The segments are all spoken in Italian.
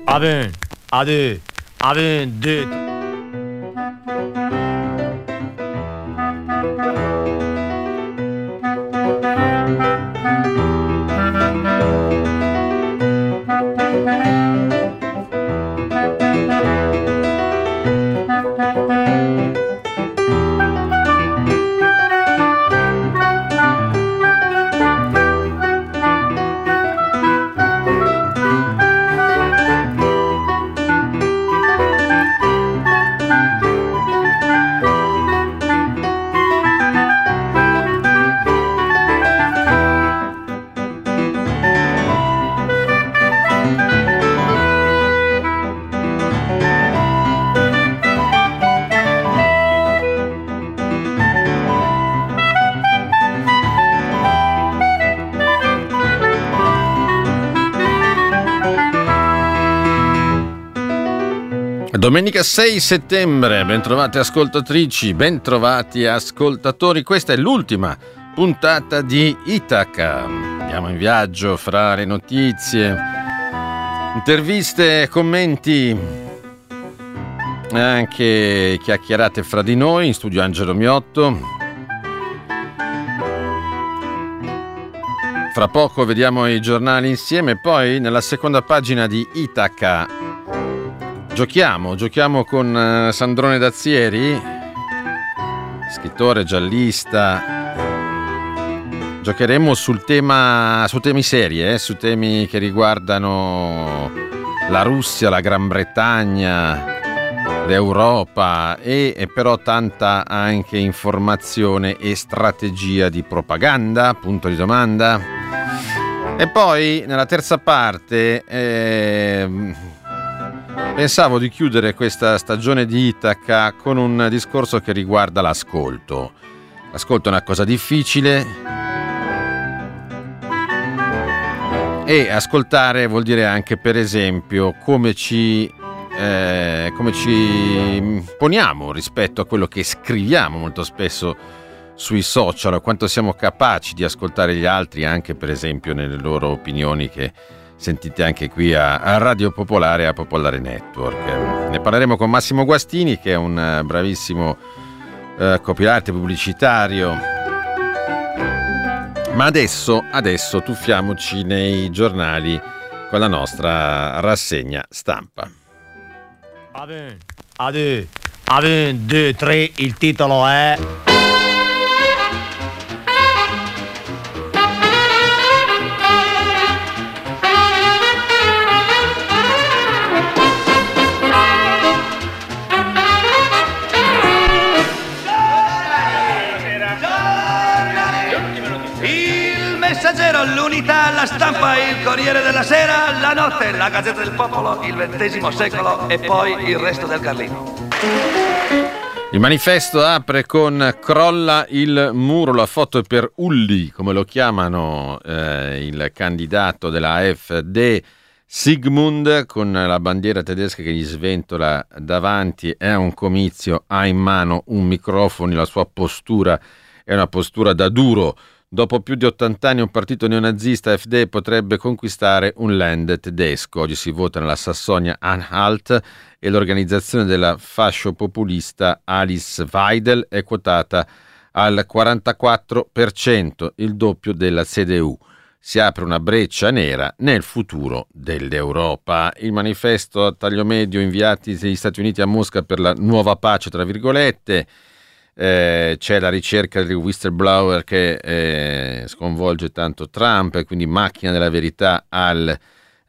Aven, de. Domenica 6 settembre, bentrovate ascoltatrici, bentrovati ascoltatori, questa è l'ultima puntata di Itaca. Andiamo in viaggio fra le notizie, interviste, commenti, anche chiacchierate fra di noi. In studio Angelo Miotto. Fra poco vediamo i giornali insieme, poi nella seconda pagina di Itaca Giochiamo con Sandrone Dazieri, scrittore, giallista. Giocheremo su temi seri, su temi che riguardano la Russia, la Gran Bretagna, l'Europa e però tanta anche informazione e strategia di propaganda, punto di domanda. E poi nella terza parte pensavo di chiudere questa stagione di Itaca con un discorso che riguarda l'ascolto. L'ascolto è una cosa difficile e ascoltare vuol dire anche, per esempio, come ci poniamo rispetto a quello che scriviamo molto spesso sui social, quanto siamo capaci di ascoltare gli altri, anche per esempio nelle loro opinioni che sentite anche qui a Radio Popolare e a Popolare Network. Ne parleremo con Massimo Guastini, che è un bravissimo copywriter pubblicitario. Ma adesso tuffiamoci nei giornali con la nostra rassegna stampa. Aven, 2, 3, il titolo è... L'Unità, la Stampa, il Corriere della Sera, la Notte, la Gazzetta del Popolo, il XX secolo e poi il resto del Carlino. Il manifesto apre con "Crolla il muro", la foto è per Ulli, come lo chiamano il candidato della AfD, Sigmund, con la bandiera tedesca che gli sventola davanti. È un comizio, ha in mano un microfono, la sua postura è una postura da duro. Dopo più di 80 anni un partito neonazista, AfD, potrebbe conquistare un land tedesco. Oggi si vota nella Sassonia-Anhalt e l'organizzazione della fascio-populista Alice Weidel è quotata al 44%, il doppio della CDU. Si apre una breccia nera nel futuro dell'Europa. Il manifesto a taglio medio inviati dagli Stati Uniti a Mosca per la nuova pace, tra virgolette. C'è la ricerca del whistleblower che sconvolge tanto Trump, e quindi macchina della verità al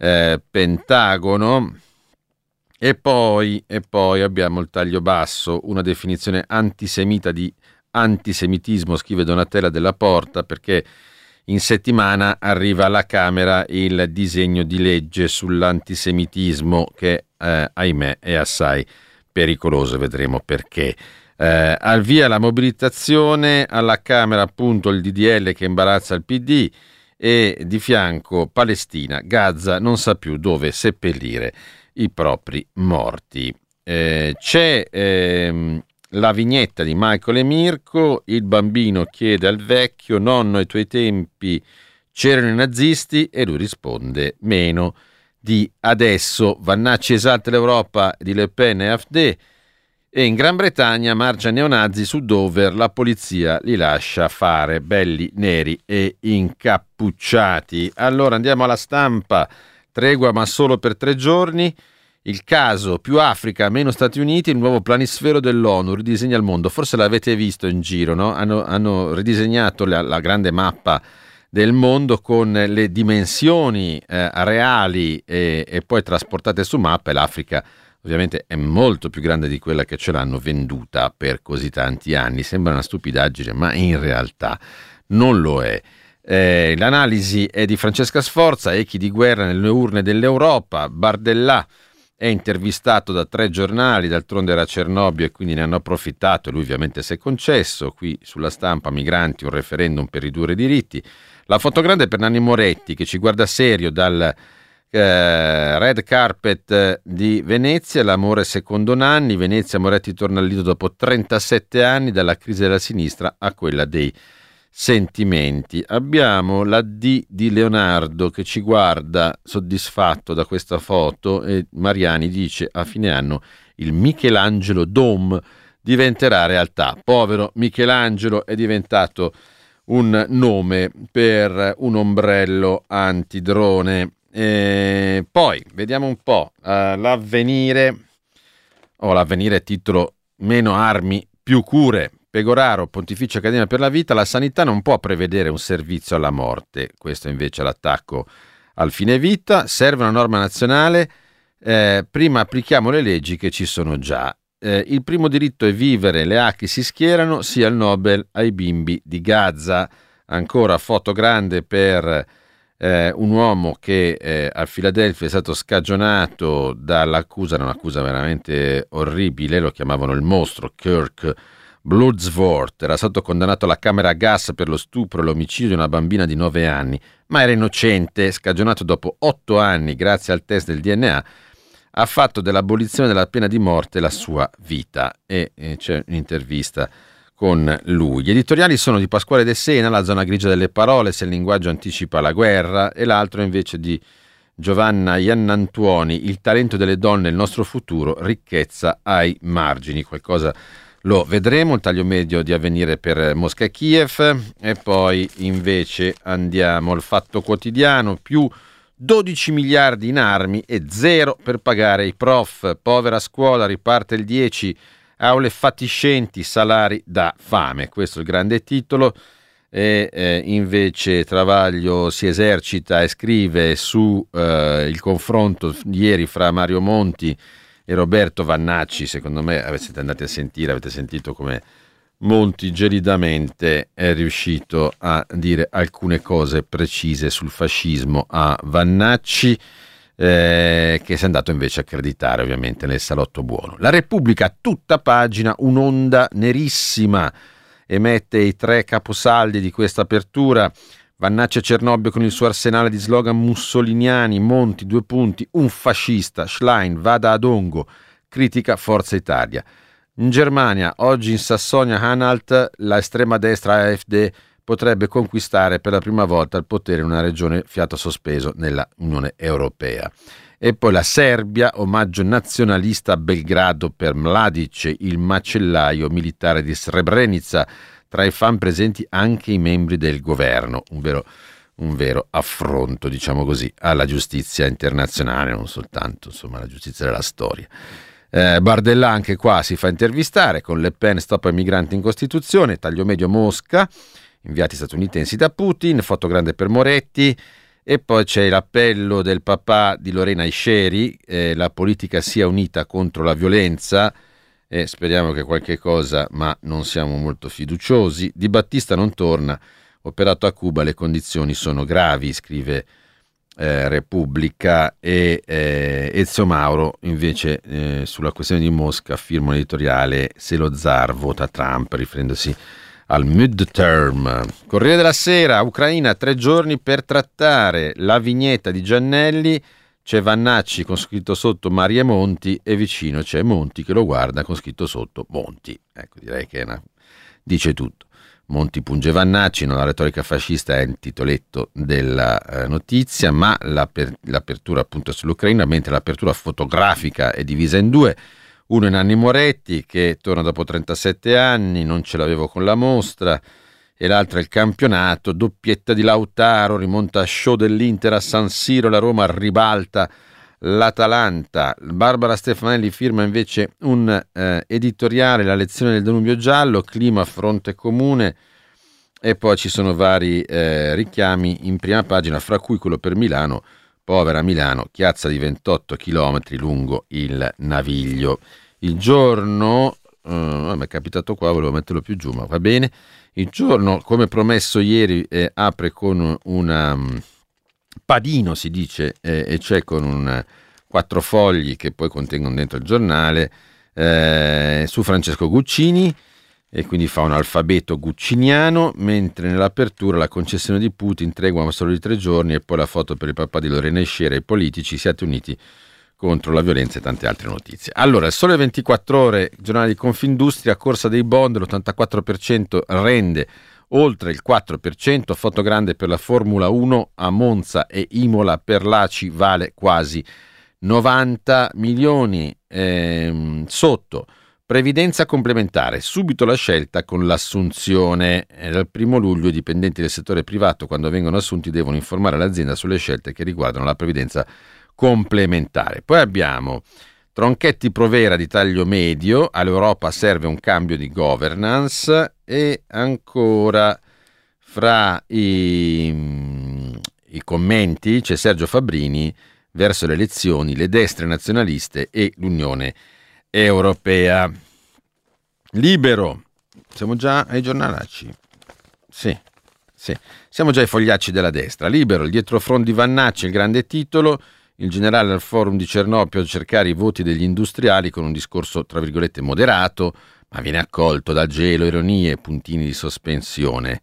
Pentagono. E poi abbiamo il taglio basso, una definizione antisemita di antisemitismo, scrive Donatella Della Porta, perché in settimana arriva alla Camera il disegno di legge sull'antisemitismo che ahimè è assai pericoloso, vedremo perché. Al via la mobilitazione, alla Camera appunto il DDL che imbarazza il PD, e di fianco Palestina, Gaza non sa più dove seppellire i propri morti. C'è la vignetta di Michael e Mirko, il bambino chiede al vecchio: nonno, ai tuoi tempi c'erano i nazisti? E lui risponde: meno di adesso. Vannacci esalta l'Europa di Le Pen e AfD, e in Gran Bretagna marcia neonazi su Dover, la polizia li lascia fare, belli neri e incappucciati. Allora andiamo alla Stampa, tregua ma solo per 3 giorni, il caso più Africa meno Stati Uniti, il nuovo planisfero dell'ONU ridisegna il mondo, forse l'avete visto in giro, no? Hanno ridisegnato la grande mappa del mondo con le dimensioni reali e poi trasportate su mappa, e l'Africa ovviamente è molto più grande di quella che ce l'hanno venduta per così tanti anni. Sembra una stupidaggine, ma in realtà non lo è. L'analisi è di Francesca Sforza, echi di guerra nelle urne dell'Europa. Bardellà è intervistato da 3 giornali, d'altronde era Cernobbio e quindi ne hanno approfittato, e lui ovviamente si è concesso. Qui sulla Stampa, migranti, un referendum per ridurre i diritti. La fotogrande per Nanni Moretti, che ci guarda serio dal red carpet di Venezia, l'amore secondo Nanni. Venezia, Moretti torna al lido dopo 37 anni, dalla crisi della sinistra a quella dei sentimenti. Abbiamo la D di Leonardo che ci guarda soddisfatto da questa foto, e Mariani dice: a fine anno il Michelangelo Dome diventerà realtà. Povero Michelangelo, è diventato un nome per un ombrello antidrone. Poi vediamo un po' l'Avvenire. L'Avvenire, titolo: meno armi, più cure. Pegoraro, Pontificia Accademia per la Vita, la sanità non può prevedere un servizio alla morte. Questo invece è l'attacco al fine vita. Serve una norma nazionale, prima applichiamo le leggi che ci sono già. Il primo diritto è vivere, le Hack si schierano, sia il Nobel ai bimbi di Gaza. Ancora foto grande per un uomo che a Filadelfia è stato scagionato dall'accusa, un'accusa veramente orribile, lo chiamavano il mostro, Kirk Bloodsworth. Era stato condannato alla camera a gas per lo stupro e l'omicidio di una bambina di 9 anni, ma era innocente. Scagionato dopo 8 anni grazie al test del DNA, ha fatto dell'abolizione della pena di morte la sua vita. E c'è un'intervista con lui. Gli editoriali sono di Pasquale De Sena, La zona grigia delle parole, se il linguaggio anticipa la guerra, e l'altro invece di Giovanna Iannantuoni, Il talento delle donne, il nostro futuro, ricchezza ai margini. Qualcosa lo vedremo. Il taglio medio di Avvenire per Mosca e Kiev. E poi invece andiamo al Fatto Quotidiano, più 12 miliardi in armi e 0 per pagare i prof. Povera scuola, riparte il 10, aule fatiscenti, salari da fame. Questo è il grande titolo. E invece Travaglio si esercita e scrive su il confronto ieri fra Mario Monti e Roberto Vannacci. Secondo me siete andati a sentire, avete sentito come Monti gelidamente è riuscito a dire alcune cose precise sul fascismo a Vannacci, che si è andato invece a accreditare ovviamente nel salotto buono. La Repubblica, tutta pagina, un'onda nerissima, emette i 3 caposaldi di questa apertura. Vannacci e Cernobbio con il suo arsenale di slogan mussoliniani. Monti, 2 punti, un fascista. Schlein, vada ad Ongo, critica Forza Italia. In Germania, oggi in Sassonia-Anhalt, la estrema destra AfD potrebbe conquistare per la prima volta il potere in una regione fiato sospeso nella Unione Europea. E poi la Serbia, omaggio nazionalista a Belgrado per Mladic, il macellaio militare di Srebrenica. Tra i fan presenti anche i membri del governo. Un vero affronto, diciamo così, alla giustizia internazionale, non soltanto alla giustizia della storia. Bardellà anche qua si fa intervistare con Le Pen, stop ai migranti in Costituzione. Taglio medio Mosca, inviati statunitensi da Putin, foto grande per Moretti. E poi c'è l'appello del papà di Lorena Isceri, la politica sia unita contro la violenza, e speriamo che qualche cosa, ma non siamo molto fiduciosi. Di Battista non torna, operato a Cuba, le condizioni sono gravi, scrive Repubblica. E Ezio Mauro invece sulla questione di Mosca firma un editoriale: se lo zar vota Trump, riferendosi al midterm. Corriere della Sera, Ucraina, 3 giorni per trattare. La vignetta di Giannelli, c'è Vannacci con scritto sotto Maria Monti e vicino c'è Monti che lo guarda con scritto sotto Monti. Ecco, direi che dice tutto. Monti punge Vannacci, non la retorica fascista è il titoletto della notizia, ma l'apertura appunto sull'Ucraina, mentre l'apertura fotografica è divisa in due. Uno è Nanni Moretti, che torna dopo 37 anni, non ce l'avevo con la mostra, e l'altro è il campionato, doppietta di Lautaro, rimonta a show dell'Inter a San Siro, la Roma ribalta l'Atalanta. Barbara Stefanelli firma invece un editoriale, La lezione del Danubio giallo, clima fronte comune, e poi ci sono vari richiami in prima pagina, fra cui quello per Milano, povera Milano, chiazza di 28 chilometri lungo il Naviglio. Il Giorno, mi è capitato qua, volevo metterlo più giù, ma va bene. Il Giorno, come promesso ieri, apre con una padino, si dice, e c'è con un 4 fogli che poi contengono dentro il giornale, su Francesco Guccini, e quindi fa un alfabeto gucciniano, mentre nell'apertura la concessione di Putin, tregua ma solo di 3 giorni, e poi la foto per il papà di Lorena Sciera e i politici, siate uniti contro la violenza e tante altre notizie. Allora, il Sole 24 Ore, giornale di Confindustria, corsa dei bond, l'84% rende oltre il 4%, foto grande per la Formula 1 a Monza e Imola per l'ACI vale quasi 90 milioni. Sotto, previdenza complementare, subito la scelta con l'assunzione. Dal 1 luglio i dipendenti del settore privato, quando vengono assunti, devono informare l'azienda sulle scelte che riguardano la previdenza complementare. Poi abbiamo Tronchetti Provera di taglio medio, all'Europa serve un cambio di governance, e ancora fra i commenti c'è Sergio Fabbrini, verso le elezioni, le destre nazionaliste e l'Unione Europea. Libero, siamo già ai giornalacci? Sì, siamo già ai fogliacci della destra. Libero, il dietrofront di Vannacci, il grande titolo. Il generale al forum di Cernopio a cercare i voti degli industriali con un discorso tra virgolette moderato, ma viene accolto da gelo, ironie e puntini di sospensione.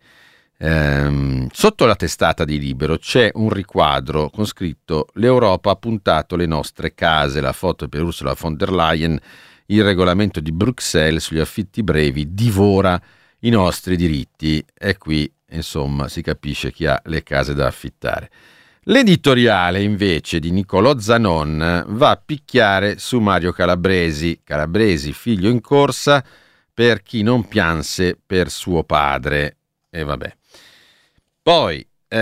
Sotto la testata di Libero c'è un riquadro con scritto: l'Europa ha puntato le nostre case, la foto per Ursula von der Leyen, il regolamento di Bruxelles sugli affitti brevi divora i nostri diritti, e qui insomma si capisce chi ha le case da affittare. L'editoriale invece di Niccolò Zanon va a picchiare su Mario Calabresi, figlio in corsa per chi non pianse per suo padre, e vabbè. Poi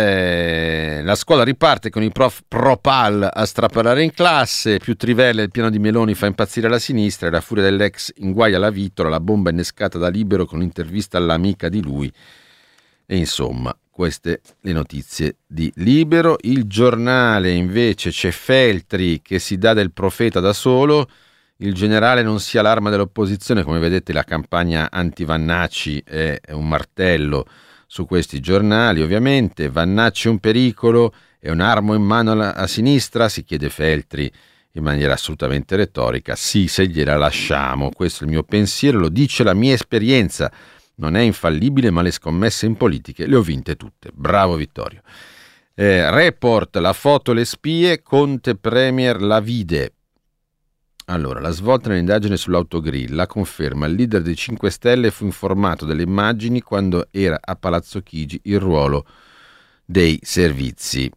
la scuola riparte con i prof pro-pal a straparare in classe, più trivelle, il piano di Meloni fa impazzire la sinistra, e la furia dell'ex inguaia la Vittola, la bomba innescata da Libero con l'intervista all'amica di lui, e insomma queste le notizie di Libero. Il Giornale invece c'è Feltri che si dà del profeta da solo, il generale non sia l'arma dell'opposizione, come vedete la campagna anti-Vannacci è un martello su questi giornali ovviamente. Vannacci è un pericolo, è un'arma in mano a sinistra, si chiede Feltri in maniera assolutamente retorica. Sì, se gliela lasciamo, questo è il mio pensiero, lo dice la mia esperienza. Non è infallibile, ma le scommesse in politiche le ho vinte tutte. Bravo Vittorio. Report, la foto, le spie, Conte Premier la vide. Allora, la svolta nell'indagine sull'autogrill, la conferma: il leader dei 5 Stelle fu informato delle immagini quando era a Palazzo Chigi, il ruolo dei servizi.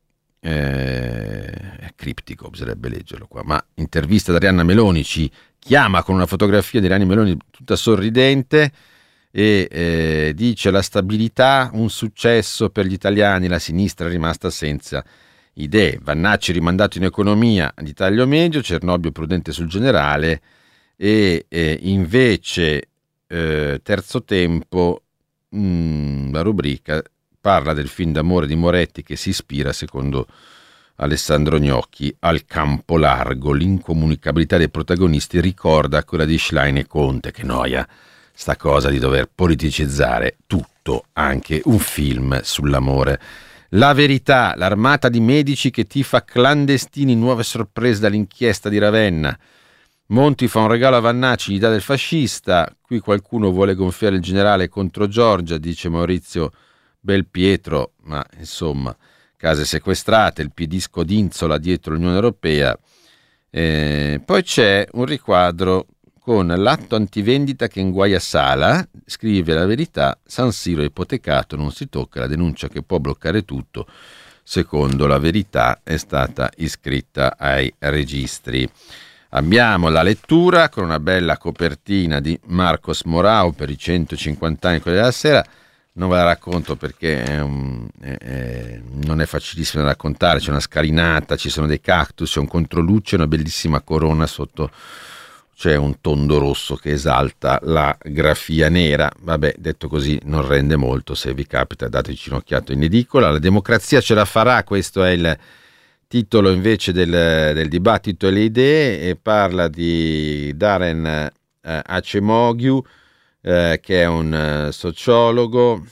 È criptico, bisognerebbe leggerlo qua, ma intervista da Arianna Meloni, ci chiama con una fotografia di Arianna Meloni tutta sorridente, e dice: la stabilità, un successo per gli italiani, la sinistra è rimasta senza idee. Vannacci rimandato in economia di taglio medio, Cernobbio prudente sul generale, e invece terzo tempo, la rubrica parla del film d'amore di Moretti che si ispira, secondo Alessandro Gnocchi, al campo largo. L'incomunicabilità dei protagonisti ricorda quella di Schlein e Conte. Che noia sta cosa di dover politicizzare tutto, anche un film sull'amore. La Verità, l'armata di medici che tifa clandestini, nuove sorprese dall'inchiesta di Ravenna. Monti fa un regalo a Vannacci, gli dà del fascista. Qui qualcuno vuole gonfiare il generale contro Giorgia, dice Maurizio Belpietro, ma insomma, case sequestrate, il PD scodinzola dietro l'Unione Europea. Poi c'è un riquadro con l'atto antivendita che inguaia Sala, scrive La Verità, San Siro è ipotecato, non si tocca, la denuncia che può bloccare tutto, secondo La Verità, è stata iscritta ai registri. Abbiamo la lettura con una bella copertina di Marcos Morao per i 150 anni della Sera. Non ve la racconto perché non è facilissimo da raccontare, c'è una scalinata, ci sono dei cactus, c'è un controluce, una bellissima corona sotto, c'è un tondo rosso che esalta la grafia nera. Vabbè, detto così non rende molto, se vi capita dateci un'occhiata in edicola. La democrazia ce la farà, questo è il titolo invece del dibattito e le idee, e parla di Daron Acemoglu, che è un sociologo.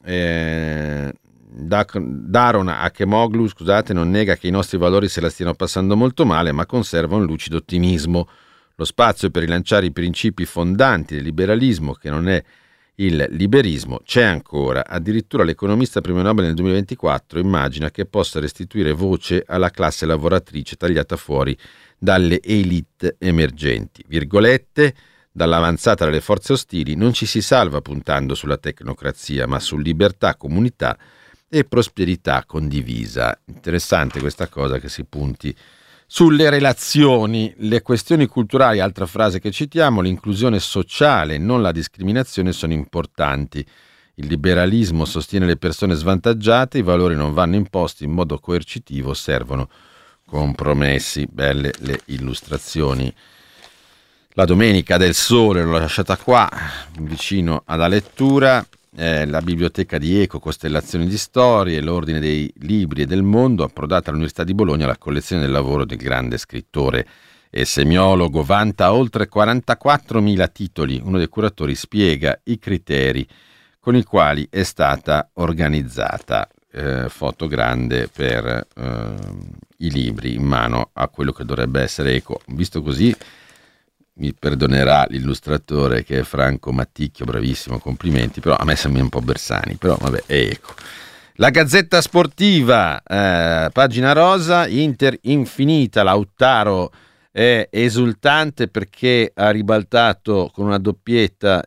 Daron Acemoglu, scusate, non nega che i nostri valori se la stiano passando molto male, ma conserva un lucido ottimismo. Lo spazio per rilanciare i principi fondanti del liberalismo, che non è il liberismo, c'è ancora. Addirittura l'economista premio Nobel nel 2024 immagina che possa restituire voce alla classe lavoratrice tagliata fuori dalle elite emergenti. Virgolette, dall'avanzata delle forze ostili non ci si salva puntando sulla tecnocrazia, ma su libertà, comunità e prosperità condivisa. Interessante questa cosa, che si punti sulle relazioni, le questioni culturali, altra frase che citiamo, l'inclusione sociale, non la discriminazione, sono importanti. Il liberalismo sostiene le persone svantaggiate, i valori non vanno imposti in modo coercitivo, servono compromessi. Belle le illustrazioni. La Domenica del Sole l'ho lasciata qua, vicino alla lettura. La biblioteca di Eco, Costellazioni di Storie, l'Ordine dei Libri e del Mondo, approdata all'Università di Bologna la collezione del lavoro del grande scrittore e semiologo, vanta oltre 44.000 titoli. Uno dei curatori spiega i criteri con i quali è stata organizzata. Foto grande per i libri in mano a quello che dovrebbe essere Eco. Visto così, mi perdonerà l'illustratore che è Franco Matticchio, bravissimo, complimenti, però a me sembra un po' Bersani, però vabbè, ecco. La Gazzetta Sportiva, pagina rosa, Inter infinita, Lautaro è esultante perché ha ribaltato con una doppietta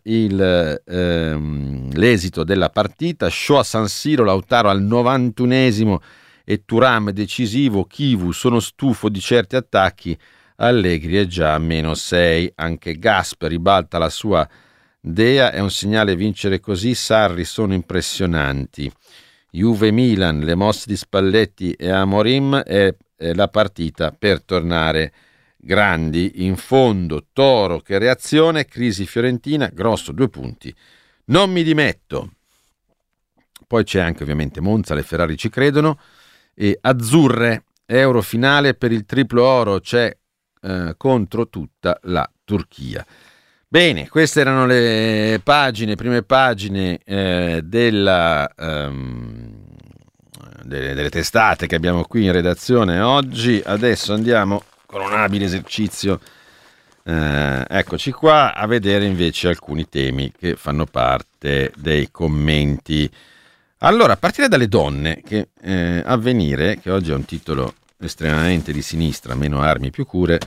l'esito della partita. Show a San Siro, Lautaro al 91esimo e Thuram decisivo, Chivu sono stufo di certi attacchi, Allegri è già a -6, anche Gasper ribalta la sua dea, è un segnale vincere così, Sarri sono impressionanti. Juve-Milan, le mosse di Spalletti e Amorim è la partita per tornare grandi. In fondo Toro che reazione, crisi fiorentina, Grosso 2 punti, non mi dimetto. Poi c'è anche ovviamente Monza, le Ferrari ci credono, e azzurre, Euro finale per il triplo oro, c'è contro tutta la Turchia. Bene, queste erano le prime pagine delle testate che abbiamo qui in redazione oggi. Adesso andiamo con un abile esercizio, eccoci qua, a vedere invece alcuni temi che fanno parte dei commenti. Allora, a partire dalle donne, che Avvenire, che oggi ha un titolo estremamente di sinistra, meno armi più cure,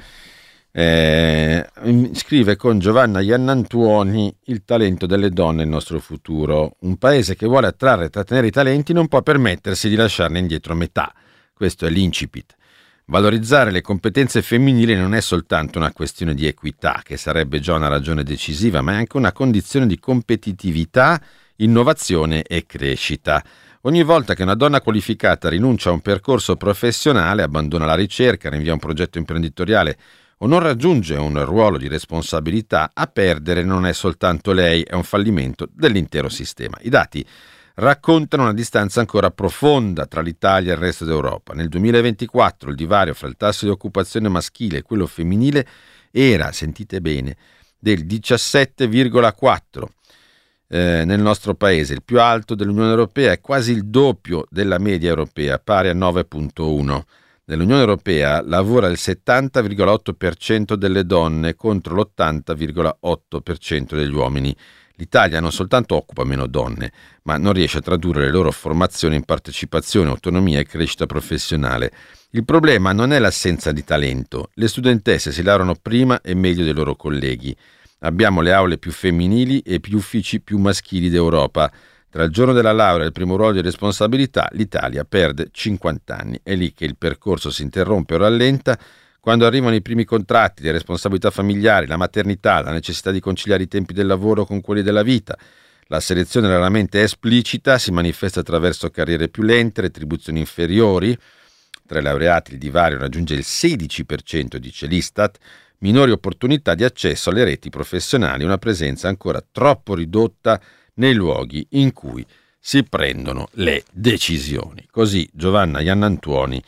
scrive con Giovanna Iannantuoni: il talento delle donne è il nostro futuro, un paese che vuole attrarre e trattenere i talenti non può permettersi di lasciarne indietro metà. Questo è l'incipit. Valorizzare le competenze femminili non è soltanto una questione di equità, che sarebbe già una ragione decisiva, ma è anche una condizione di competitività, innovazione e crescita. Ogni volta che una donna qualificata rinuncia a un percorso professionale, abbandona la ricerca, rinvia un progetto imprenditoriale o non raggiunge un ruolo di responsabilità, a perdere non è soltanto lei, è un fallimento dell'intero sistema. I dati raccontano una distanza ancora profonda tra l'Italia e il resto d'Europa. Nel 2024 il divario fra il tasso di occupazione maschile e quello femminile era, sentite bene, del 17,4%. Nel nostro paese, il più alto dell'Unione Europea, è quasi il doppio della media europea, pari a 9,1. Nell'Unione Europea lavora il 70,8% delle donne contro l'80,8% degli uomini. L'Italia non soltanto occupa meno donne, ma non riesce a tradurre le loro formazioni in partecipazione, autonomia e crescita professionale. Il problema non è l'assenza di talento. Le studentesse si laureano prima e meglio dei loro colleghi. Abbiamo le aule più femminili e gli uffici più maschili d'Europa. Tra il giorno della laurea e il primo ruolo di responsabilità, l'Italia perde 50 anni. È lì che il percorso si interrompe o rallenta. Quando arrivano i primi contratti, le responsabilità familiari, la maternità, la necessità di conciliare i tempi del lavoro con quelli della vita. La selezione raramente è esplicita, si manifesta attraverso carriere più lente, retribuzioni inferiori. Tra i laureati il divario raggiunge il 16%, dice l'Istat, minori opportunità di accesso alle reti professionali, una presenza ancora troppo ridotta nei luoghi in cui si prendono le decisioni. Così Giovanna Iannantuoni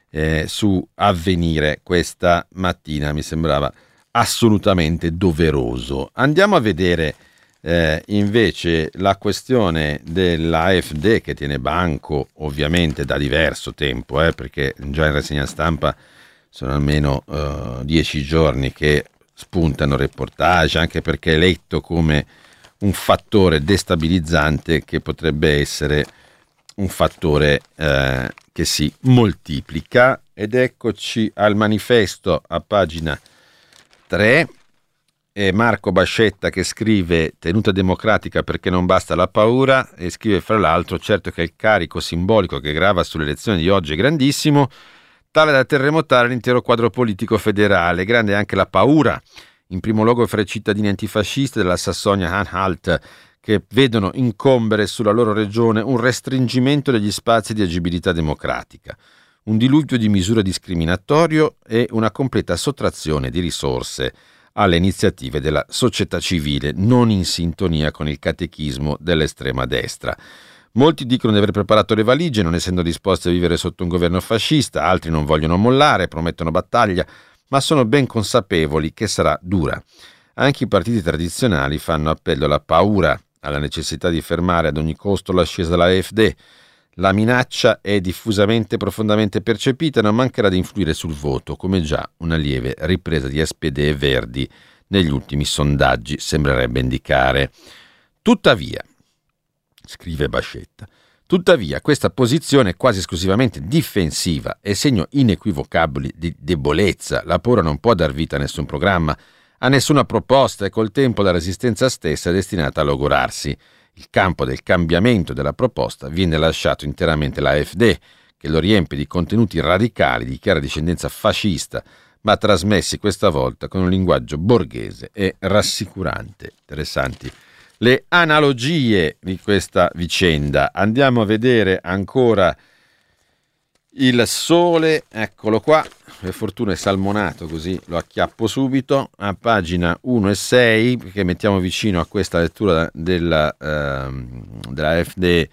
su Avvenire questa mattina, mi sembrava assolutamente doveroso. Andiamo a vedere invece la questione dell'AfD, che tiene banco ovviamente da diverso tempo, perché già in rassegna stampa sono almeno 10 giorni che spuntano reportage, anche perché è letto come un fattore destabilizzante che potrebbe essere un fattore che si moltiplica. Ed eccoci al manifesto a pagina 3. E Marco Bascetta che scrive: tenuta democratica perché non basta la paura, e scrive fra l'altro: certo che il carico simbolico che grava sulle elezioni di oggi è grandissimo, tale da terremotare l'intero quadro politico federale. Grande anche la paura, in primo luogo fra i cittadini antifascisti della Sassonia-Anhalt, che vedono incombere sulla loro regione un restringimento degli spazi di agibilità democratica, un diluvio di misure discriminatorie e una completa sottrazione di risorse alle iniziative della società civile, non in sintonia con il catechismo dell'estrema destra. Molti dicono di aver preparato le valigie, non essendo disposti a vivere sotto un governo fascista, altri non vogliono mollare, promettono battaglia, ma sono ben consapevoli che sarà dura. Anche i partiti tradizionali fanno appello alla paura, alla necessità di fermare ad ogni costo l'ascesa dell'AfD. La minaccia è diffusamente e profondamente percepita e non mancherà di influire sul voto, come già una lieve ripresa di SPD e Verdi negli ultimi sondaggi sembrerebbe indicare. Tuttavia, scrive Bascetta, questa posizione quasi esclusivamente difensiva è segno inequivocabile di debolezza. La paura non può dar vita a nessun programma, a nessuna proposta, e col tempo la resistenza stessa è destinata a logorarsi. Il campo del cambiamento della proposta viene lasciato interamente alla AfD, che lo riempie di contenuti radicali di chiara discendenza fascista, ma trasmessi questa volta con un linguaggio borghese e rassicurante. Interessanti le analogie di questa vicenda. Andiamo a vedere ancora Il Sole, eccolo qua, per fortuna è salmonato, così lo acchiappo subito, a pagina 1 e 6, perché mettiamo vicino a questa lettura della AfD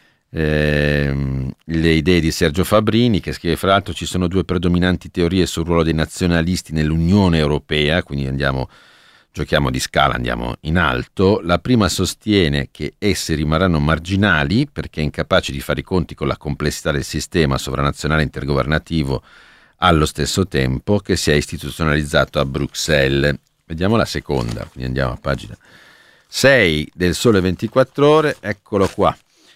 le idee di Sergio Fabrini, che scrive: fra l'altro ci sono due predominanti teorie sul ruolo dei nazionalisti nell'Unione Europea, quindi giochiamo di scala, andiamo in alto. La prima sostiene che essi rimarranno marginali perché incapaci di fare i conti con la complessità del sistema sovranazionale intergovernativo allo stesso tempo che si è istituzionalizzato a Bruxelles. Vediamo la seconda, quindi andiamo a pagina 6 del Sole 24 Ore, eccolo qua.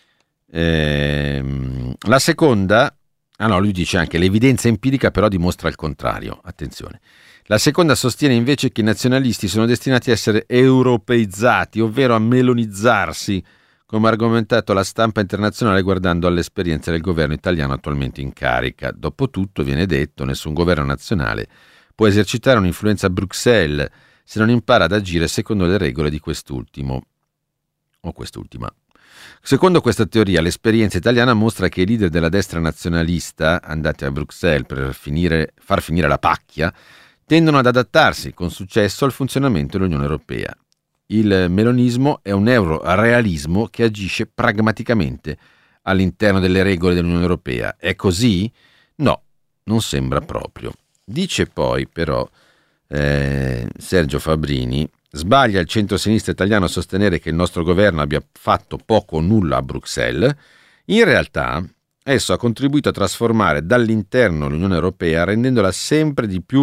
La seconda, lui dice anche: l'evidenza empirica però dimostra il contrario. Attenzione. La seconda sostiene invece che i nazionalisti sono destinati a essere europeizzati, ovvero a melonizzarsi, come argomentato la stampa internazionale guardando all'esperienza del governo italiano attualmente in carica. Dopotutto, viene detto, nessun governo nazionale può esercitare un'influenza a Bruxelles se non impara ad agire secondo le regole di quest'ultimo o quest'ultima. Secondo questa teoria, l'esperienza italiana mostra che i leader della destra nazionalista, andati a Bruxelles per far finire la pacchia, tendono ad adattarsi con successo al funzionamento dell'Unione Europea. Il melonismo è un eurorealismo che agisce pragmaticamente all'interno delle regole dell'Unione Europea. È così? No, non sembra proprio. Dice poi però Sergio Fabrini: sbaglia il centro-sinistra italiano a sostenere che il nostro governo abbia fatto poco o nulla a Bruxelles. In realtà esso ha contribuito a trasformare dall'interno l'Unione Europea, rendendola sempre di più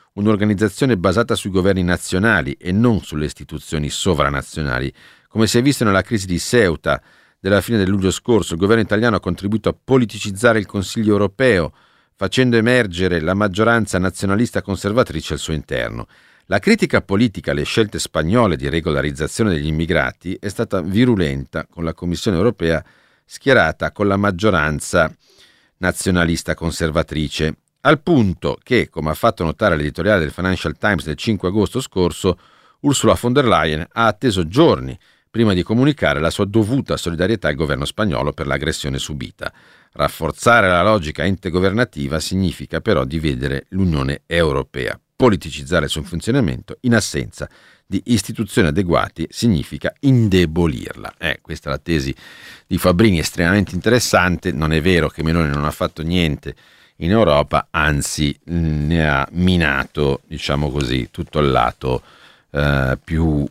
un'organizzazione basata sui governi nazionali e non sulle istituzioni sovranazionali. Come si è visto nella crisi di Ceuta della fine del luglio scorso, il governo italiano ha contribuito a politicizzare il Consiglio europeo, facendo emergere la maggioranza nazionalista conservatrice al suo interno. La critica politica alle scelte spagnole di regolarizzazione degli immigrati è stata virulenta, con la Commissione europea schierata con la maggioranza nazionalista conservatrice, al punto che, come ha fatto notare l'editoriale del Financial Times del 5 agosto scorso, Ursula von der Leyen ha atteso giorni prima di comunicare la sua dovuta solidarietà al governo spagnolo per l'aggressione subita. Rafforzare la logica intergovernativa significa però dividere l'Unione Europea. Politicizzare il suo funzionamento in assenza di istituzioni adeguate significa indebolirla. Questa è la tesi di Fabbrini, estremamente interessante. Non è vero che Meloni non ha fatto niente in Europa, anzi ne ha minato, diciamo così, tutto il lato più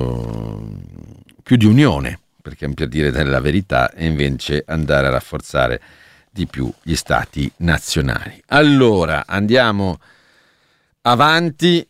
di unione, per dire la verità, e invece andare a rafforzare di più gli stati nazionali. Allora andiamo avanti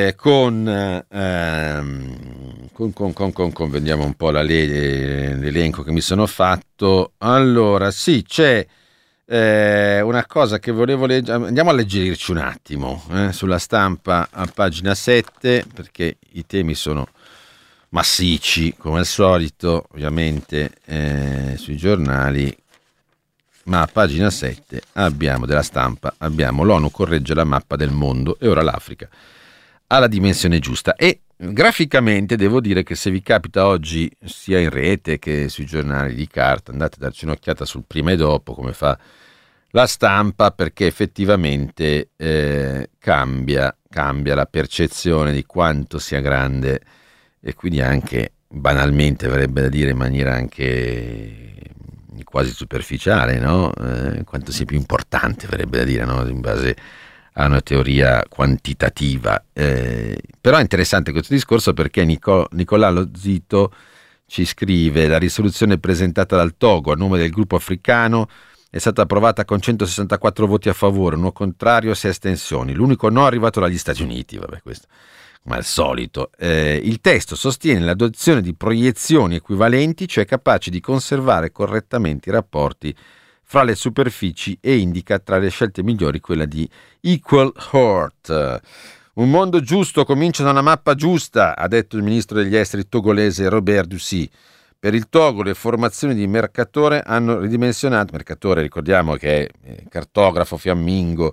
vediamo un po' l'elenco che mi sono fatto. Allora sì, c'è una cosa che volevo leggere, andiamo a leggerirci un attimo sulla Stampa a pagina 7, perché i temi sono massicci come al solito, ovviamente sui giornali, ma a pagina 7 della Stampa abbiamo: l'ONU corregge la mappa del mondo e ora l'Africa ha la dimensione giusta. E graficamente devo dire che se vi capita oggi, sia in rete che sui giornali di carta, andate a darci un'occhiata sul prima e dopo, come fa la Stampa, perché effettivamente cambia la percezione di quanto sia grande, e quindi anche banalmente, verrebbe da dire in maniera anche quasi superficiale, no? Quanto sia più importante, verrebbe da dire, no? In base a una teoria quantitativa. Però è interessante questo discorso, perché Nicolà Lozito ci scrive: la risoluzione presentata dal Togo a nome del gruppo africano è stata approvata con 164 voti a favore, uno contrario e 6 astensioni. L'unico no è arrivato dagli Stati Uniti, vabbè, questo come al solito. Il testo sostiene l'adozione di proiezioni equivalenti, cioè capaci di conservare correttamente i rapporti fra le superfici, e indica tra le scelte migliori quella di Equal Heart. Un mondo giusto comincia da una mappa giusta, ha detto il ministro degli esteri togolese Robert Dussy. Per il Togo le formazioni di Mercatore hanno ridimensionato. Mercatore, ricordiamo che è cartografo fiammingo,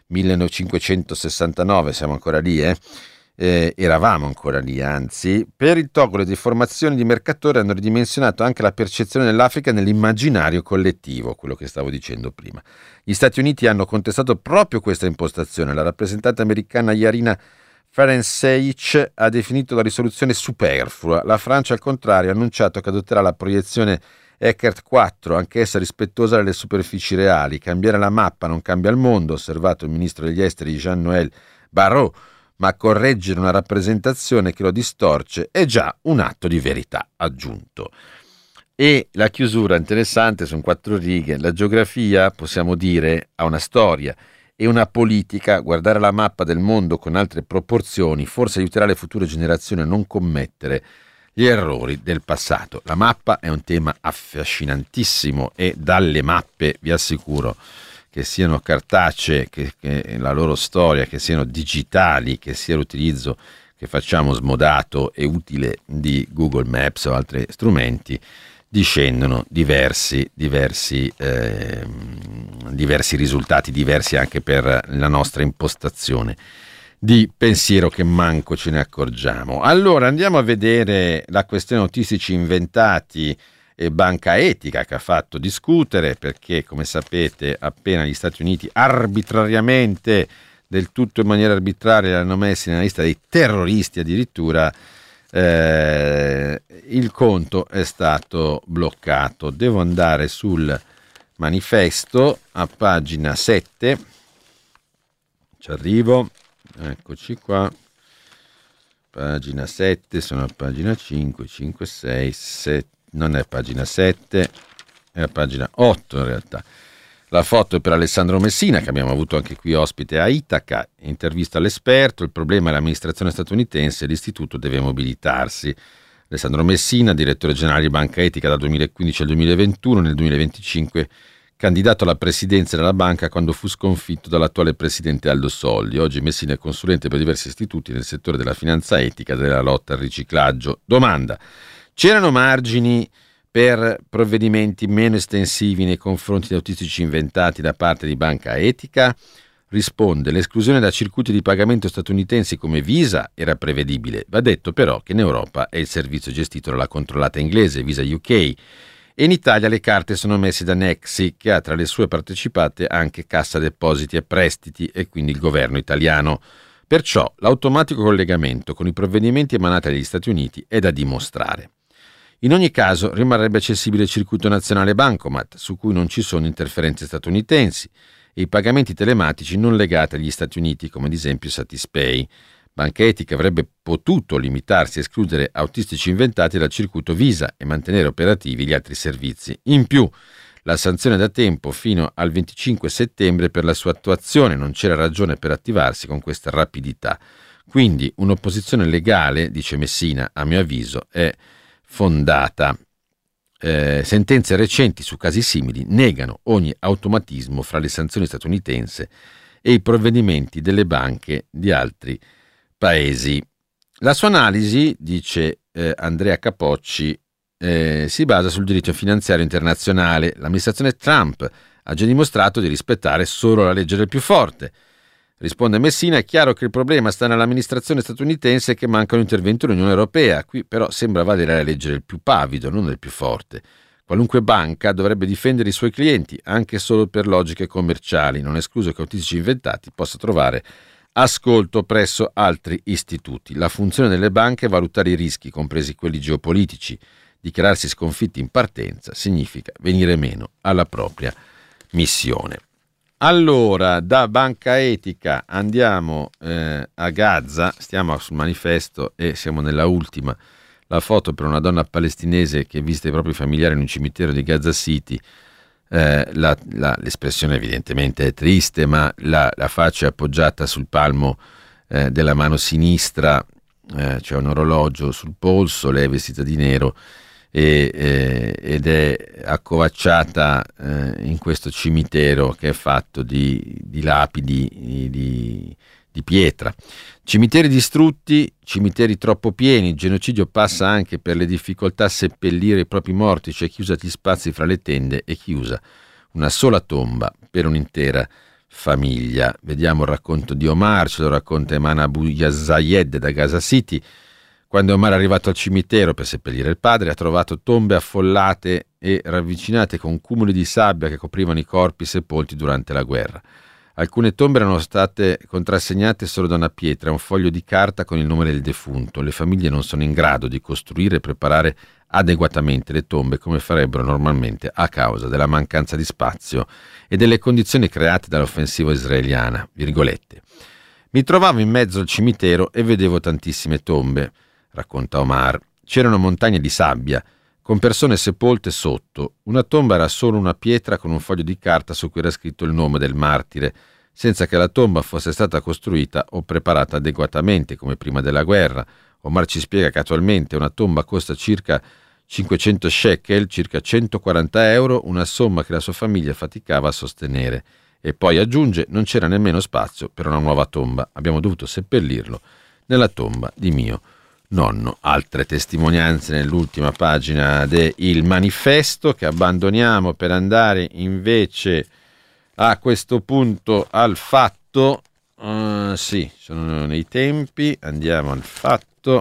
1569, siamo ancora lì, eravamo ancora lì, anzi. Per il Togo le deformazioni di Mercatore hanno ridimensionato anche la percezione dell'Africa nell'immaginario collettivo, quello che stavo dicendo prima. Gli Stati Uniti hanno contestato proprio questa impostazione. La rappresentante americana Yarina Ferencvac ha definito la risoluzione superflua. La Francia, al contrario, ha annunciato che adotterà la proiezione Eckert 4, anch'essa rispettosa delle superfici reali. Cambiare la mappa non cambia il mondo, ha osservato il ministro degli esteri Jean-Noël Barrot, ma correggere una rappresentazione che lo distorce è già un atto di verità, aggiunto. E la chiusura interessante, sono 4 righe. La geografia, possiamo dire, ha una storia e una politica. Guardare la mappa del mondo con altre proporzioni forse aiuterà le future generazioni a non commettere gli errori del passato. La mappa è un tema affascinantissimo, e dalle mappe, vi assicuro, che siano cartacee, che la loro storia, che siano digitali, che sia l'utilizzo che facciamo smodato e utile di Google Maps o altri strumenti, discendono diversi risultati, diversi anche per la nostra impostazione di pensiero, che manco ce ne accorgiamo. Allora andiamo a vedere la questione autistici inventati e banca etica, che ha fatto discutere, perché come sapete appena gli Stati Uniti arbitrariamente, del tutto in maniera arbitraria, li hanno messi nella lista dei terroristi addirittura, il conto è stato bloccato. Devo andare sul Manifesto a pagina 7, ci arrivo, eccoci qua, pagina 7, sono a pagina 5, 6, 7, non è pagina 7, è a pagina 8 in realtà. La foto è per Alessandro Messina, che abbiamo avuto anche qui ospite a Itaca. Intervista all'esperto: il problema è l'amministrazione statunitense e l'istituto deve mobilitarsi. Alessandro Messina, direttore generale di Banca Etica dal 2015 al 2021, nel 2025 candidato alla presidenza della banca quando fu sconfitto dall'attuale presidente Aldo Soldi. Oggi Messina è consulente per diversi istituti nel settore della finanza etica e della lotta al riciclaggio. Domanda: c'erano margini per provvedimenti meno estensivi nei confronti di autistici inventati da parte di Banca Etica? Risponde: l'esclusione da circuiti di pagamento statunitensi come Visa era prevedibile. Va detto però che in Europa è il servizio gestito dalla controllata inglese Visa UK, e in Italia le carte sono messe da Nexi, che ha tra le sue partecipate anche Cassa Depositi e Prestiti e quindi il governo italiano. Perciò l'automatico collegamento con i provvedimenti emanati dagli Stati Uniti è da dimostrare. In ogni caso rimarrebbe accessibile il circuito nazionale Bancomat, su cui non ci sono interferenze statunitensi, e i pagamenti telematici non legati agli Stati Uniti, come ad esempio Satispay. Banca Etica avrebbe potuto limitarsi a escludere autistici inventati dal circuito Visa e mantenere operativi gli altri servizi. In più, la sanzione da tempo fino al 25 settembre per la sua attuazione, non c'era ragione per attivarsi con questa rapidità. Quindi un'opposizione legale, dice Messina, a mio avviso è fondata. Sentenze recenti su casi simili negano ogni automatismo fra le sanzioni statunitensi e i provvedimenti delle banche di altri paesi. La sua analisi, dice Andrea Capocci, si basa sul diritto finanziario internazionale. L'amministrazione Trump ha già dimostrato di rispettare solo la legge del più forte. Risponde Messina: è chiaro che il problema sta nell'amministrazione statunitense, che manca un intervento dell'Unione Europea. Qui però sembra valere la legge del più pavido, non del più forte. Qualunque banca dovrebbe difendere i suoi clienti, anche solo per logiche commerciali, non è escluso che autistici inventati possa trovare ascolto presso altri istituti. La funzione delle banche è valutare i rischi, compresi quelli geopolitici. Dichiararsi sconfitti in partenza significa venire meno alla propria missione. Allora, da Banca Etica andiamo a Gaza, stiamo sul Manifesto e siamo nella ultima. La foto per una donna palestinese che visita i propri familiari in un cimitero di Gaza City. L'espressione evidentemente è triste, ma la faccia è appoggiata sul palmo della mano sinistra, c'è un orologio sul polso, lei è vestita di nero ed è accovacciata in questo cimitero che è fatto di lapidi di pietra. Cimiteri distrutti, cimiteri troppo pieni, il genocidio passa anche per le difficoltà a seppellire i propri morti. C'è chi usa gli spazi fra le tende e chi usa una sola tomba per un'intera famiglia. Vediamo il racconto di Omar, ce lo racconta Eman Abu Zayed da Gaza City. Quando Omar è arrivato al cimitero per seppellire il padre, ha trovato tombe affollate e ravvicinate con cumuli di sabbia che coprivano i corpi sepolti durante la guerra. Alcune tombe erano state contrassegnate solo da una pietra e un foglio di carta con il nome del defunto. Le famiglie non sono in grado di costruire e preparare adeguatamente le tombe come farebbero normalmente a causa della mancanza di spazio e delle condizioni create dall'offensiva israeliana. Virgolette. Mi trovavo in mezzo al cimitero e vedevo tantissime tombe, racconta Omar. C'erano montagne di sabbia, con persone sepolte sotto. Una tomba era solo una pietra con un foglio di carta su cui era scritto il nome del martire, senza che la tomba fosse stata costruita o preparata adeguatamente come prima della guerra. Omar ci spiega che attualmente una tomba costa circa 500 shekel, circa 140 euro, una somma che la sua famiglia faticava a sostenere. E poi aggiunge: non c'era nemmeno spazio per una nuova tomba, abbiamo dovuto seppellirlo nella tomba di mio nonno. Altre testimonianze nell'ultima pagina del Manifesto, che abbandoniamo per andare invece a questo punto al Fatto. Sì, sono nei tempi, andiamo al Fatto.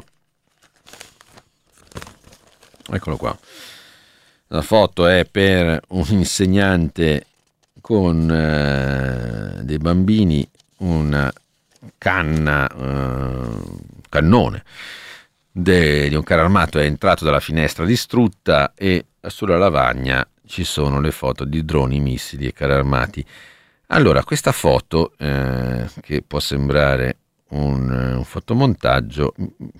Eccolo qua. La foto è per un insegnante con dei bambini, una cannone di un carro armato è entrato dalla finestra distrutta e sulla lavagna ci sono le foto di droni, missili e carri armati. Allora, questa foto, che può sembrare un fotomontaggio,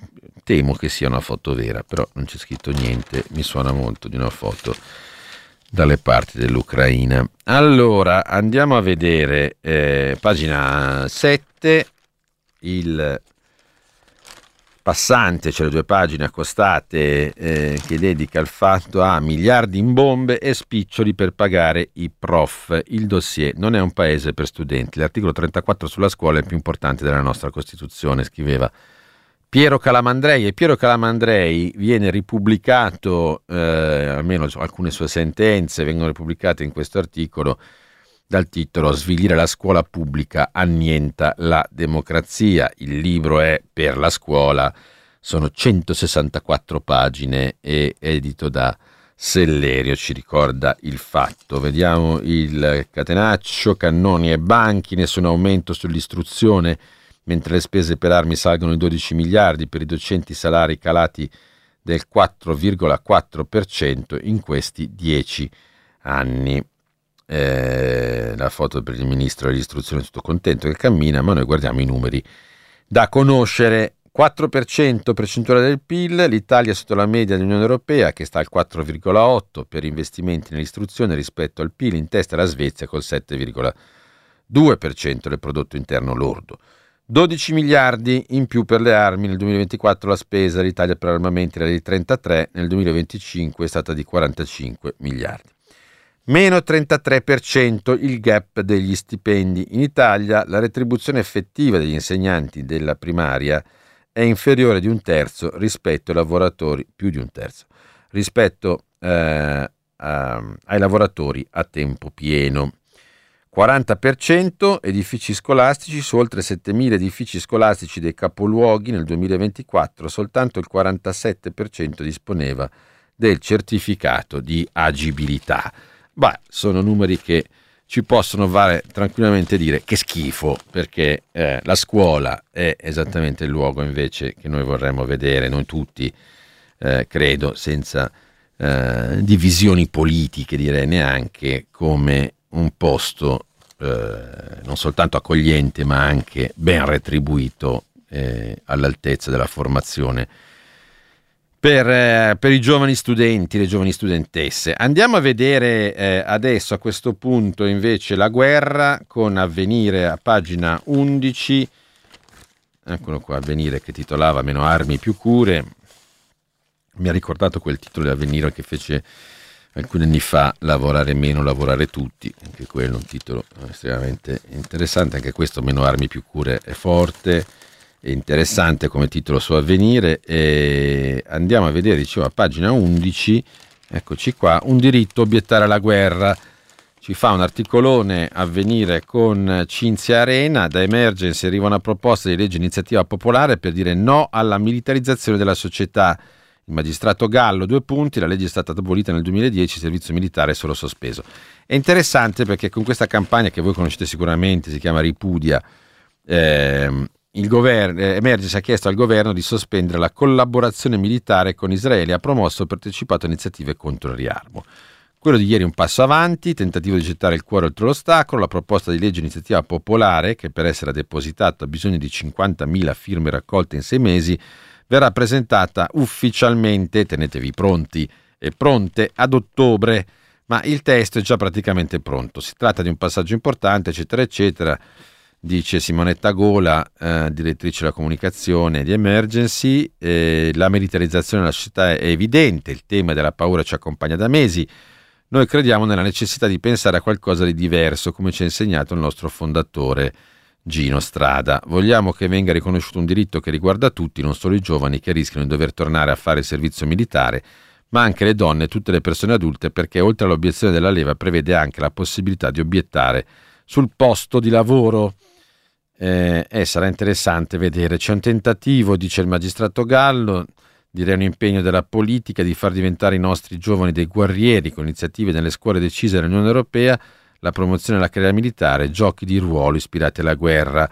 temo che sia una foto vera, però non c'è scritto niente, mi suona molto di una foto dalle parti dell'Ucraina. Allora, andiamo a vedere pagina 7, il Passante, cioè le 2 pagine accostate che dedica il fatto a miliardi in bombe e spiccioli per pagare i prof. Il dossier non è un paese per studenti. L'articolo 34 sulla scuola è il più importante della nostra Costituzione, scriveva Piero Calamandrei. E Piero Calamandrei viene ripubblicato, almeno alcune sue sentenze vengono ripubblicate in questo articolo, dal titolo Svilire la scuola pubblica annienta la democrazia. Il libro è Per la scuola, sono 164 pagine e edito da Sellerio, ci ricorda il fatto. Vediamo il catenaccio: cannoni e banchi, nessun aumento sull'istruzione, mentre le spese per armi salgono di 12 miliardi, per i docenti i salari calati del 4,4% in questi 10 anni. La foto per il ministro dell'istruzione tutto contento che cammina, ma noi guardiamo i numeri da conoscere. 4% percentuale del PIL, l'Italia è sotto la media dell'Unione Europea che sta al 4,8% per investimenti nell'istruzione rispetto al PIL, in testa la Svezia col 7,2% del prodotto interno lordo. 12 miliardi in più per le armi, nel 2024 la spesa dell'Italia per armamenti era di 33, nel 2025 è stata di 45 miliardi. Meno 33% il gap degli stipendi. In Italia la retribuzione effettiva degli insegnanti della primaria è inferiore di 1/3 rispetto ai lavoratori, più di 1/3, rispetto ai lavoratori a tempo pieno. 40% edifici scolastici, su oltre 7.000 edifici scolastici dei capoluoghi nel 2024, soltanto il 47% disponeva del certificato di agibilità. Sono numeri che ci possono fare tranquillamente dire che schifo, perché la scuola è esattamente il luogo invece che noi vorremmo vedere, noi tutti, credo, senza divisioni politiche, direi neanche, come un posto non soltanto accogliente ma anche ben retribuito, all'altezza della formazione per i giovani studenti, le giovani studentesse. Andiamo a vedere adesso, a questo punto, invece, la guerra con Avvenire a pagina 11. Eccolo qua, Avvenire, che titolava Meno armi, più cure. Mi ha ricordato quel titolo di Avvenire che fece alcuni anni fa, Lavorare meno, lavorare tutti. Anche quello è un titolo estremamente interessante. Anche questo, Meno armi, più cure, è forte. Interessante come titolo su Avvenire. E andiamo a vedere, dicevo, a pagina 11, eccoci qua, un diritto obiettare alla guerra. Ci fa un articolone Avvenire con Cinzia Arena. Da Emergency arriva una proposta di legge iniziativa popolare per dire no alla militarizzazione della società. Il magistrato Gallo, 2 punti, la legge è stata abolita nel 2010, il servizio militare è solo sospeso. È interessante perché con questa campagna, che voi conoscete sicuramente, si chiama Ripudia, il governo Emergency ha chiesto al governo di sospendere la collaborazione militare con Israele e ha promosso e partecipato a iniziative contro il riarmo. Quello di ieri è un passo avanti, tentativo di gettare il cuore oltre l'ostacolo. La proposta di legge iniziativa popolare, che per essere depositata ha bisogno di 50.000 firme raccolte in 6 mesi, verrà presentata ufficialmente, tenetevi pronti e pronte, ad ottobre, ma il testo è già praticamente pronto. Si tratta di un passaggio importante, eccetera, eccetera. Dice Simonetta Gola, direttrice della comunicazione di Emergency. La militarizzazione della società è evidente, il tema della paura ci accompagna da mesi. Noi crediamo nella necessità di pensare a qualcosa di diverso, come ci ha insegnato il nostro fondatore Gino Strada. Vogliamo che venga riconosciuto un diritto che riguarda tutti, non solo i giovani che rischiano di dover tornare a fare il servizio militare, ma anche le donne e tutte le persone adulte, perché oltre all'obiezione della leva prevede anche la possibilità di obiettare sul posto di lavoro. Sarà interessante vedere. C'è un tentativo, dice il magistrato Gallo, direi un impegno della politica di far diventare i nostri giovani dei guerrieri con iniziative nelle scuole decise dall'Unione Europea, la promozione della carriera militare, giochi di ruolo ispirati alla guerra.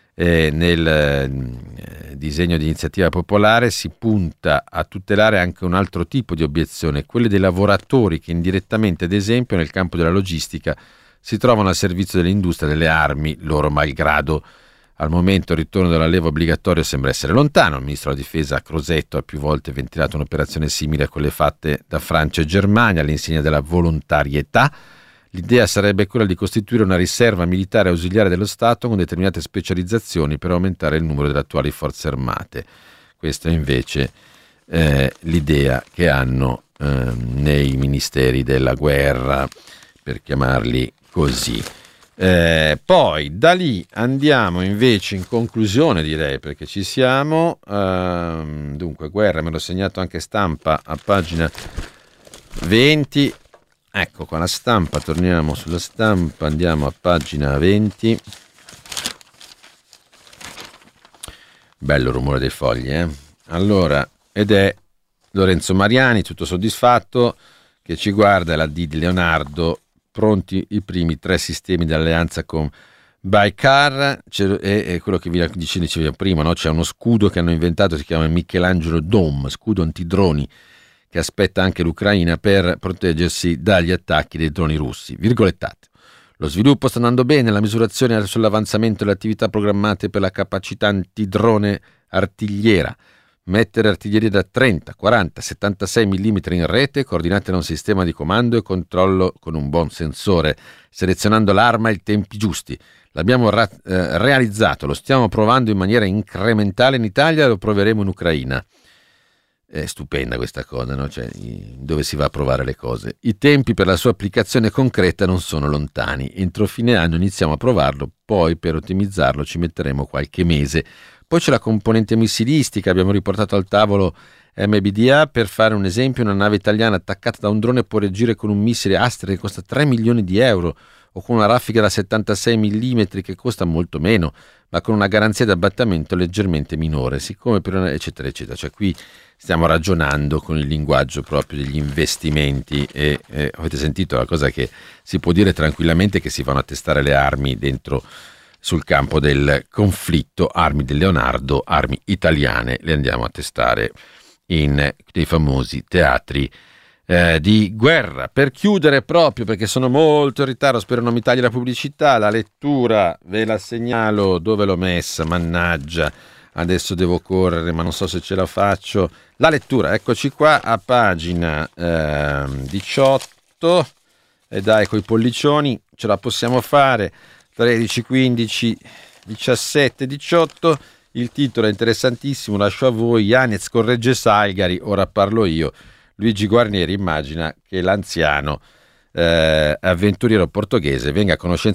Nel disegno di iniziativa popolare si punta a tutelare anche un altro tipo di obiezione, quelle dei lavoratori che indirettamente, ad esempio nel campo della logistica, si trovano al servizio dell'industria delle armi, loro malgrado. Al momento il ritorno della leva obbligatorio sembra essere lontano. Il ministro della difesa Crosetto ha più volte ventilato un'operazione simile a quelle fatte da Francia e Germania all'insegna della volontarietà. L'idea sarebbe quella di costituire una riserva militare ausiliare dello Stato con determinate specializzazioni per aumentare il numero delle attuali forze armate. Questa è invece l'idea che hanno nei ministeri della guerra, per chiamarli così. Poi da lì andiamo invece in conclusione, direi, perché ci siamo. Dunque, guerra, me l'ho segnato anche Stampa a pagina 20. Ecco qua la Stampa, torniamo sulla Stampa, andiamo a pagina 20. Bello rumore dei fogli, Allora, ed è Lorenzo Mariani, tutto soddisfatto, che ci guarda, la D di Leonardo, pronti i primi 3 sistemi dell'alleanza con Baykar, e quello che vi dicevo prima, no? C'è uno scudo che hanno inventato, si chiama Michelangelo Dome, scudo antidroni, che aspetta anche l'Ucraina per proteggersi dagli attacchi dei droni russi. Virgolettate. Lo sviluppo sta andando bene, la misurazione sull'avanzamento delle attività programmate per la capacità antidrone artigliera. Mettere artiglieria da 30, 40, 76 mm in rete, coordinate da un sistema di comando e controllo con un buon sensore, selezionando l'arma e i tempi giusti. L'abbiamo realizzato, lo stiamo provando in maniera incrementale in Italia e lo proveremo in Ucraina. È stupenda questa cosa, no? Cioè, dove si va a provare le cose. I tempi per la sua applicazione concreta non sono lontani. Entro fine anno iniziamo a provarlo, poi per ottimizzarlo ci metteremo qualche mese. Poi c'è la componente missilistica, abbiamo riportato al tavolo MBDA. Per fare un esempio, una nave italiana attaccata da un drone può reagire con un missile Astra che costa 3 milioni di euro o con una raffica da 76 mm che costa molto meno, ma con una garanzia di abbattimento leggermente minore, siccome per una, eccetera eccetera. Cioè qui stiamo ragionando con il linguaggio proprio degli investimenti e avete sentito la cosa che si può dire tranquillamente, che si vanno a testare le armi dentro sul campo del conflitto, armi del Leonardo, armi italiane, le andiamo a testare in dei famosi teatri di guerra. Per chiudere, proprio perché sono molto in ritardo, spero non mi tagli la pubblicità, la lettura ve la segnalo, dove l'ho messa, mannaggia, adesso devo correre ma non so se ce la faccio. La lettura, eccoci qua a pagina 18, e dai, coi pollicioni ce la possiamo fare. 13, 15, 17, 18, il titolo è interessantissimo, lascio a voi. Yanez corregge Salgari, ora parlo io. Luigi Guarnieri immagina che l'anziano avventuriero portoghese venga a conoscenza